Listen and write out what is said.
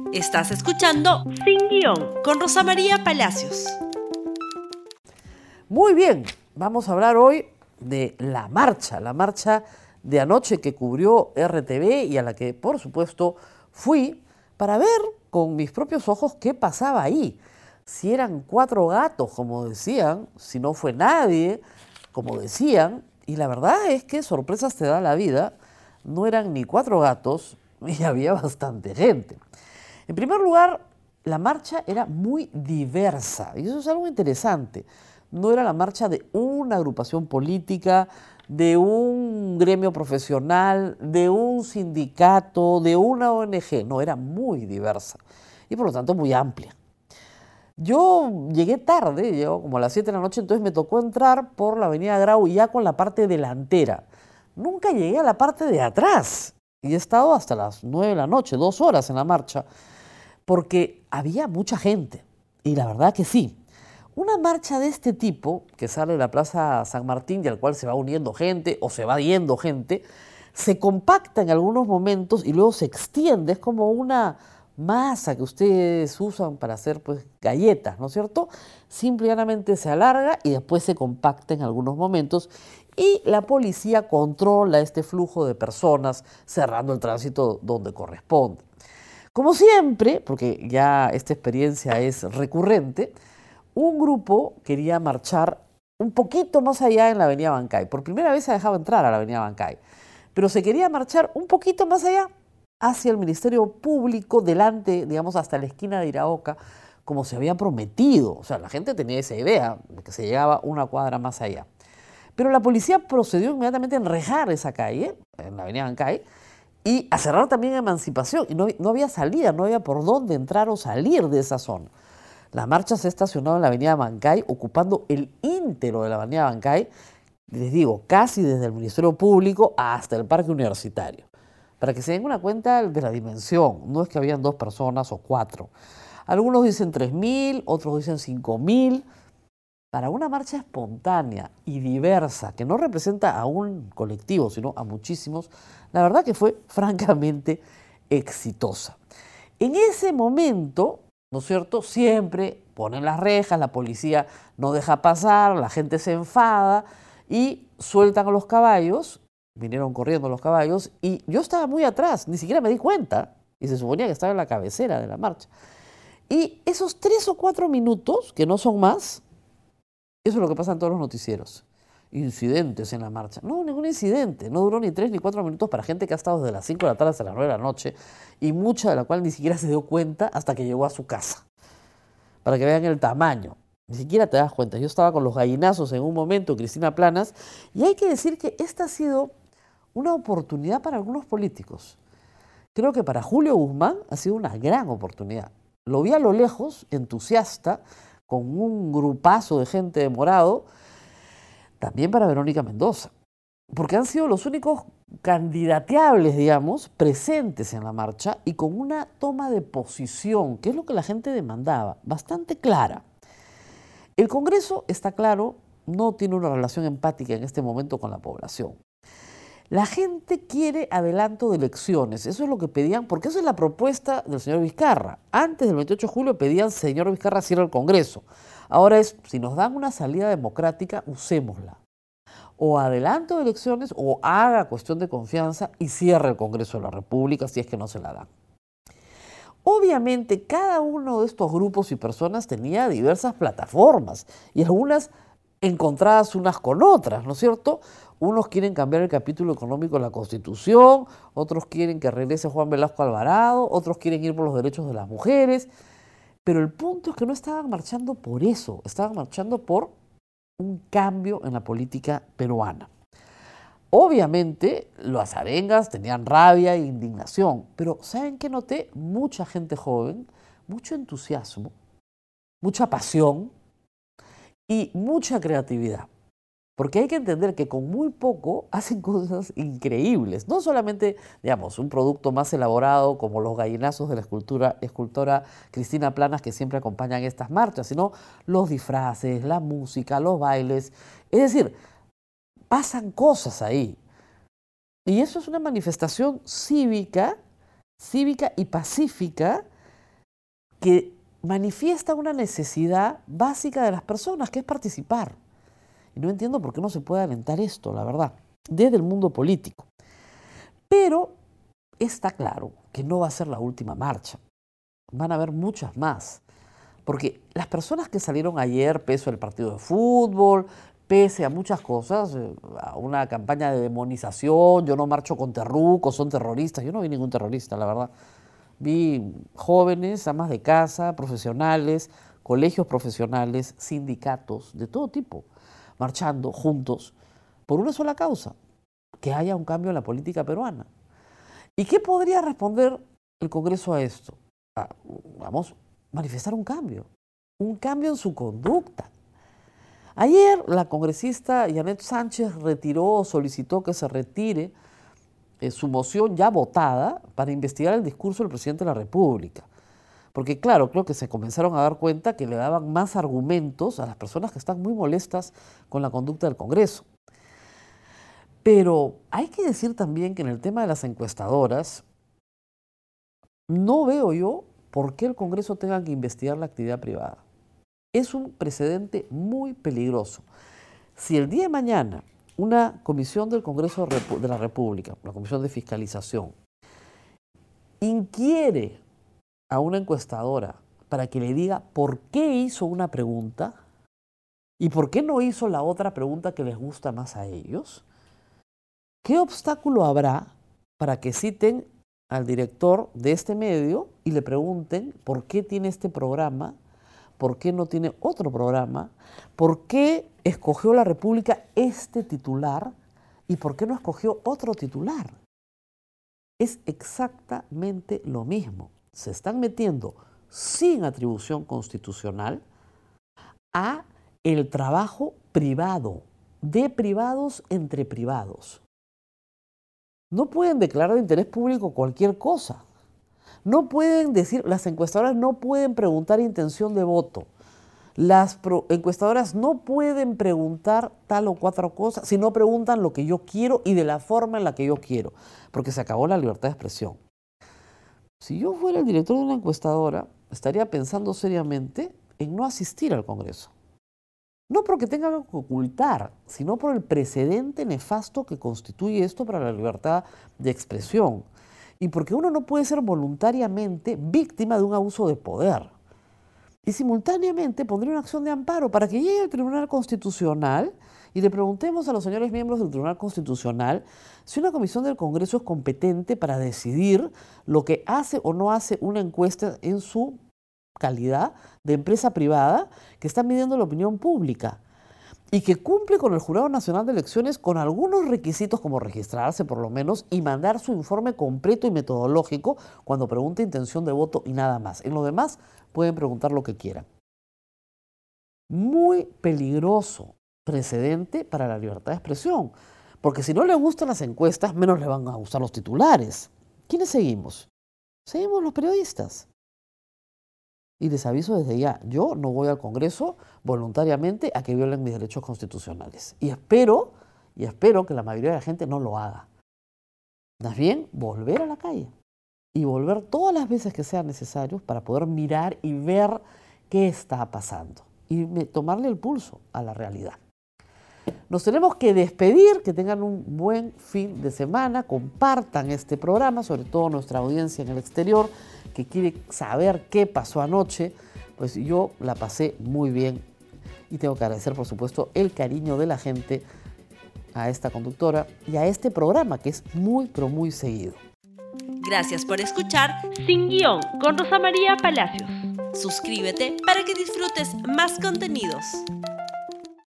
Estás escuchando Sin Guión con Rosa María Palacios. Muy bien, vamos a hablar hoy de la marcha de anoche que cubrió RTV y a la que, por supuesto, fui para ver con mis propios ojos qué pasaba ahí. Si eran 4 gatos, como decían, si no fue nadie, como decían, y la verdad es que sorpresas te da la vida, no eran ni 4 gatos y había bastante gente. En primer lugar, la marcha era muy diversa y eso es algo interesante. No era la marcha de una agrupación política, de un gremio profesional, de un sindicato, de una ONG. No, era muy diversa y por lo tanto muy amplia. Yo llegué tarde, llegó como a las 7 de la noche, entonces me tocó entrar por la avenida Grau ya con la parte delantera. Nunca llegué a la parte de atrás y he estado hasta las 9 de la noche, 2 horas en la marcha, porque había mucha gente y la verdad que sí. Una marcha de este tipo, que sale de la Plaza San Martín y al cual se va uniendo gente o se va yendo gente, se compacta en algunos momentos y luego se extiende, es como una masa que ustedes usan para hacer pues galletas, ¿no es cierto? Simplemente se alarga y después se compacta en algunos momentos y la policía controla este flujo de personas cerrando el tránsito donde corresponde. Como siempre, porque ya esta experiencia es recurrente, un grupo quería marchar un poquito más allá en la avenida Bancay. Por primera vez se ha dejado entrar a la avenida Bancay, pero se quería marchar un poquito más allá, hacia el Ministerio Público, delante, digamos, hasta la esquina de Iraoka, como se había prometido. O sea, la gente tenía esa idea de que se llegaba una cuadra más allá. Pero la policía procedió inmediatamente a enrejar esa calle, en la avenida Bancay, y a cerrar también Emancipación. Y no había salida, no había por dónde entrar o salir de esa zona. La marcha se ha estacionado en la avenida Bancay, ocupando el íntero de la avenida Bancay, les digo, casi desde el Ministerio Público hasta el Parque Universitario. Para que se den una cuenta de la dimensión, no es que habían 2 personas o 4. Algunos dicen 3.000, otros dicen 5.000. Para una marcha espontánea y diversa, que no representa a un colectivo, sino a muchísimos, la verdad que fue francamente exitosa. En ese momento, ¿no es cierto?, siempre ponen las rejas, la policía no deja pasar, la gente se enfada y sueltan a los caballos, vinieron corriendo los caballos y yo estaba muy atrás, ni siquiera me di cuenta y se suponía que estaba en la cabecera de la marcha. Y esos 3 o 4 minutos, que no son más, eso es lo que pasa en todos los noticieros. Incidentes en la marcha. No, ningún incidente. No duró ni 3 ni 4 minutos para gente que ha estado desde las 5 de la tarde hasta las 9 de la noche y mucha de la cual ni siquiera se dio cuenta hasta que llegó a su casa. Para que vean el tamaño. Ni siquiera te das cuenta. Yo estaba con los gallinazos en un momento, Cristina Planas, y hay que decir que esta ha sido una oportunidad para algunos políticos. Creo que para Julio Guzmán ha sido una gran oportunidad. Lo vi a lo lejos, entusiasta, con un grupazo de gente de morado, también para Verónica Mendoza, porque han sido los únicos candidateables, digamos, presentes en la marcha y con una toma de posición, que es lo que la gente demandaba, bastante clara. El Congreso, está claro, no tiene una relación empática en este momento con la población. La gente quiere adelanto de elecciones, eso es lo que pedían, porque esa es la propuesta del señor Vizcarra. Antes del 28 de julio pedían, señor Vizcarra, cierre el Congreso. Ahora es, si nos dan una salida democrática, usémosla. O adelanto de elecciones o haga cuestión de confianza y cierre el Congreso de la República si es que no se la dan. Obviamente, cada uno de estos grupos y personas tenía diversas plataformas y algunas encontradas unas con otras, ¿no es cierto? Unos quieren cambiar el capítulo económico de la Constitución, otros quieren que regrese Juan Velasco Alvarado, otros quieren ir por los derechos de las mujeres, pero el punto es que no estaban marchando por eso, estaban marchando por un cambio en la política peruana. Obviamente, las arengas tenían rabia e indignación, pero ¿saben qué noté? Mucha gente joven, mucho entusiasmo, mucha pasión y mucha creatividad. Porque hay que entender que con muy poco hacen cosas increíbles. No solamente, digamos, un producto más elaborado como los gallinazos de la escultora Cristina Planas que siempre acompañan estas marchas, sino los disfraces, la música, los bailes. Es decir, pasan cosas ahí. Y eso es una manifestación cívica y pacífica que manifiesta una necesidad básica de las personas, que es participar. Y no entiendo por qué no se puede alentar esto, la verdad, desde el mundo político. Pero está claro que no va a ser la última marcha. Van a haber muchas más. Porque las personas que salieron ayer, pese al partido de fútbol, pese a muchas cosas, a una campaña de demonización, yo no marcho con terrucos, son terroristas, yo no vi ningún terrorista, la verdad. Vi jóvenes, amas de casa, profesionales, colegios profesionales, sindicatos de todo tipo, marchando juntos por una sola causa, que haya un cambio en la política peruana. ¿Y qué podría responder el Congreso a esto? Vamos, manifestar un cambio en su conducta. Ayer la congresista Yanet Sánchez solicitó que se retire su moción ya votada para investigar el discurso del presidente de la República. Porque claro, creo que se comenzaron a dar cuenta que le daban más argumentos a las personas que están muy molestas con la conducta del Congreso. Pero hay que decir también que en el tema de las encuestadoras, no veo yo por qué el Congreso tenga que investigar la actividad privada. Es un precedente muy peligroso. Si el día de mañana una comisión del Congreso de la República, una comisión de fiscalización, inquiere a una encuestadora para que le diga por qué hizo una pregunta y por qué no hizo la otra pregunta que les gusta más a ellos, ¿qué obstáculo habrá para que citen al director de este medio y le pregunten por qué tiene este programa, por qué no tiene otro programa, por qué escogió la República este titular y por qué no escogió otro titular? Es exactamente lo mismo. Se están metiendo sin atribución constitucional a el trabajo privado, de privados entre privados. No pueden declarar de interés público cualquier cosa. No pueden decir, las encuestadoras no pueden preguntar intención de voto. Las encuestadoras no pueden preguntar tal o cuatro cosas si no preguntan lo que yo quiero y de la forma en la que yo quiero, porque se acabó la libertad de expresión. Si yo fuera el director de una encuestadora, estaría pensando seriamente en no asistir al Congreso. No porque tenga algo que ocultar, sino por el precedente nefasto que constituye esto para la libertad de expresión. Y porque uno no puede ser voluntariamente víctima de un abuso de poder. Y simultáneamente pondría una acción de amparo para que llegue al Tribunal Constitucional y le preguntemos a los señores miembros del Tribunal Constitucional si una comisión del Congreso es competente para decidir lo que hace o no hace una encuesta en su calidad de empresa privada que está midiendo la opinión pública y que cumple con el Jurado Nacional de Elecciones con algunos requisitos como registrarse por lo menos y mandar su informe completo y metodológico cuando pregunte intención de voto y nada más. En lo demás pueden preguntar lo que quieran. Muy peligroso precedente para la libertad de expresión, porque si no le gustan las encuestas, menos le van a gustar los titulares. ¿Quiénes seguimos? Seguimos los periodistas. Y les aviso desde ya, yo no voy al Congreso voluntariamente a que violen mis derechos constitucionales. Y espero que la mayoría de la gente no lo haga. Más bien, volver a la calle. Y volver todas las veces que sean necesarios para poder mirar y ver qué está pasando. Y tomarle el pulso a la realidad. Nos tenemos que despedir, que tengan un buen fin de semana, compartan este programa, sobre todo nuestra audiencia en el exterior, que quiere saber qué pasó anoche. Pues yo la pasé muy bien y tengo que agradecer, por supuesto, el cariño de la gente a esta conductora y a este programa que es muy, pero muy seguido. Gracias por escuchar Sin Guión con Rosa María Palacios. Suscríbete para que disfrutes más contenidos.